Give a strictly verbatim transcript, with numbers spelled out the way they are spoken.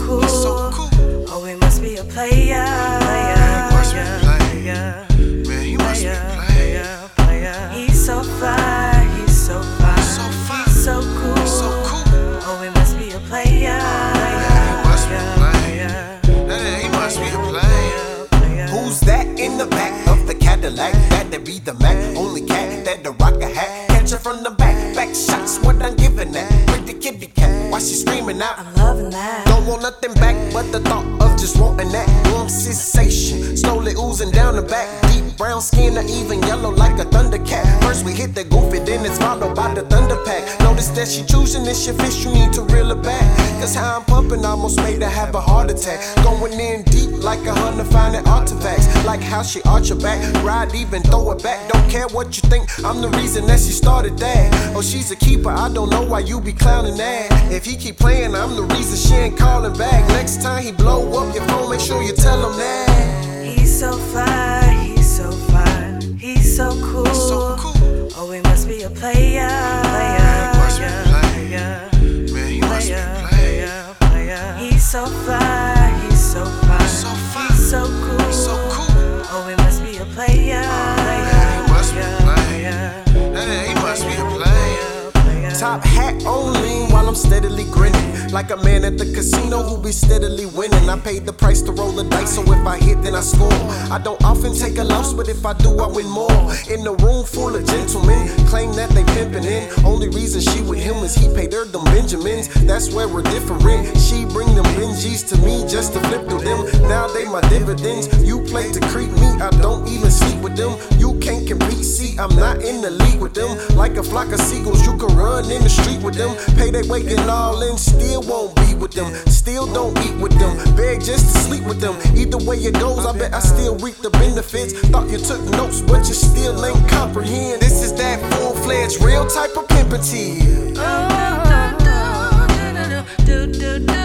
cool. Oh, he must be a player. He must be player. Man, he must be player. player. He's so fly, he's so fly, so fly, he's so cool. so cool. Oh, he must be a player. He must be a player. He must be a player. Who's that in the back of the Cadillac? That'd be the Mac, only cat that the rock a hat. Catch her from the back, back shots, what I'm giving that. With the kitty cat, why she screaming out? I'm loving that. Don't want nothing back but the thought of just wanting that warm sensation, slowly oozing down the back. Deep brown skin or even yellow like a thundercat. First we hit the goofy, then it's followed by the thunder pack. Notice that she choosing this your fish, you need to reel her back. Cause how I'm pumping almost made her have a heart attack. Going in deep like a hunter finding artifacts. Like how she arch her back, ride even throw it back. Don't care what you think, I'm the reason that she started that. Oh, she's a keeper, I don't know why you be clowning that. If he keep playing, I'm the reason she ain't calling back. Next time he blow up your phone, make sure you tell him that. He's so fly, he's so fly, he's so cool. So cool. Oh, he must be a player. He must be a player. Man, he must be a player. player. He's so fly, he's so fly, So fly, he's so cool. so cool. Oh, he must be a player. He must be a player. He must be a player. Top hat only while I'm steadily grinning, like a man at the casino who be steadily winning. I paid the price to roll the dice, so if I hit then I score. I don't often take a loss, but if I do I win more. In a room full of gentlemen, claim that they pimpin' in. Only reason she with him is he paid her them Benjamins. That's where we're different. She bring them Benjis to me just to flip through them. Now they my dividends. You play to creep me, I don't even sleep with them. You can't compete, see I'm not in the league with them. Like a flock of seagulls, you can run in the street with them. Pay they weight and all in, still won't be with them. Still don't eat with them, beg just to sleep with them. Either way it goes, I bet I still reap the benefits. Thought you took notes, but you still ain't comprehend. This is that full-fledged, real type of pimpity. Oh, do, do, do, do, do.